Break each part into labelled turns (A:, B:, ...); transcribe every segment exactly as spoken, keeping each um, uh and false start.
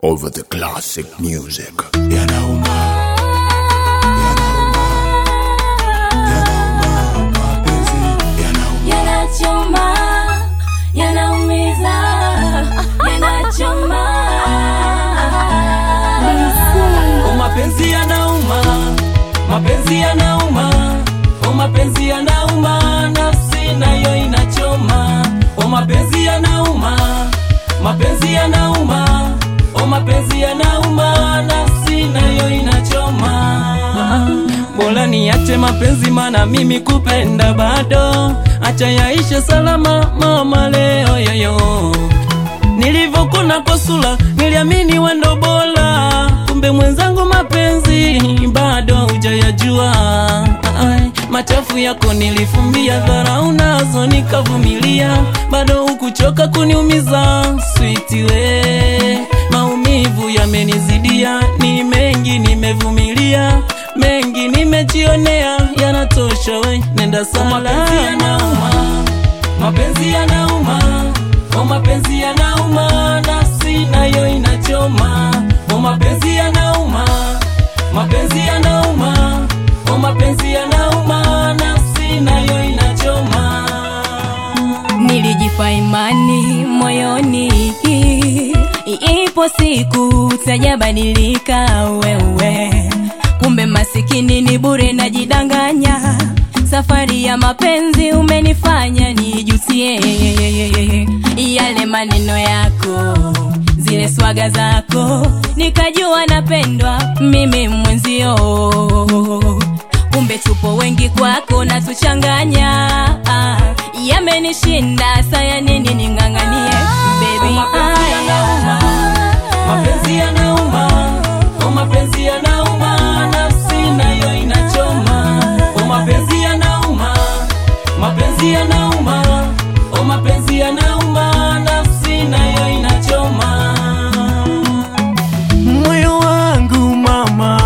A: over the classic music.
B: Yanauma, yanauma, yanauma, mapenzi yanauma,
C: yanachoma, yanaumiza, yanachoma.
D: O mapenzi yanauma, mapenzi yanauma, o mapenzi yanauma, nafsi nayo inachoma. O mapenzi yanauma, mapenzi yanauma, o mapenzi yanauma, nafsi nayo inachoma. Bora niache mapenzi mana mimi kupenda bado. Acha yaishe salama mama leo yoyo. Nilivokuna kwa sura niliamini wendo bora, kumbe mwenzangu mapenzi bado hujayajua. Machafu yako nilifumbia, dharau nazo nikavumilia, bado ukuchoka kuniumiza sweet we. Maumivu yamenizidia, ni mengi nimevumilia, mengi nimejionea, yanatosha we, nenda salama. Mapenzi yanauma, mapenzi yanauma, o mapenzi yanauma, nafsi nayo inachoma. O mapenzi yanauma, mapenzi yanauma, o mapenzi yanauma, nafsi nayo inachoma.
C: Nilijipa imani moyoni, ipo siku utajabadilika wewe. Kumbe masikini ni bure najidanganya, safari ya mapenzi umenifanya nijutie. Yale maneno yako, zile swaga zako, nikajua napendwa mimi mwenzio. Kumbe tupo wengi kwako na tuchanganya, yamenishinda saya nini ninganganie baby.
D: Mapenzi yanauma, o mapenzi yanauma, nafsi nayo inachoma. O mapenzi yanauma, mapenzi yanauma, o mapenzi yanauma, nafsi nayo inachoma.
E: Moyo wangu mama,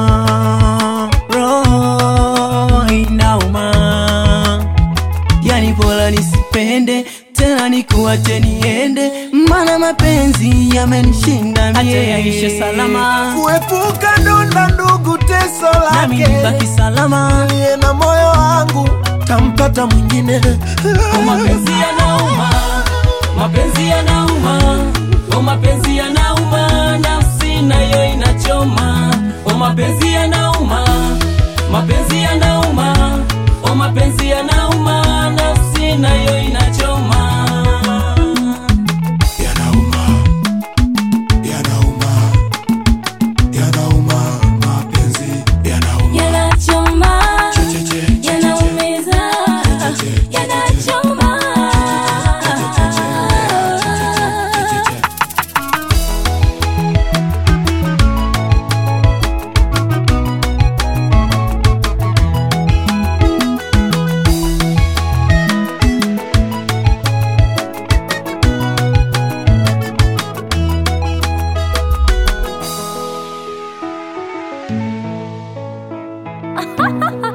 E: roho inauma, yani bora nisipende tena nikuache niende, mana mapenzi yamenishinda mie.
D: Acha yaishe salama,
B: kuepuka donda ndugu teso lake,
E: nami nibaki salama.
B: niye na moyo wangu tampata mwingine.
D: o mapenzi yanauma, mapenzi yanauma, o mapenzi yanauma, nafsi nayo inachoma. O mapenzi yanauma, mapenzi yanauma, o mapenzi yanauma, nafsi nayo inachoma.
B: Yanauma, yanauma, yanauma, mapenzi yanauma,
C: Yanachoma,
B: che che che che che,
C: yanaumiza, yanachoma. Ha ha ha!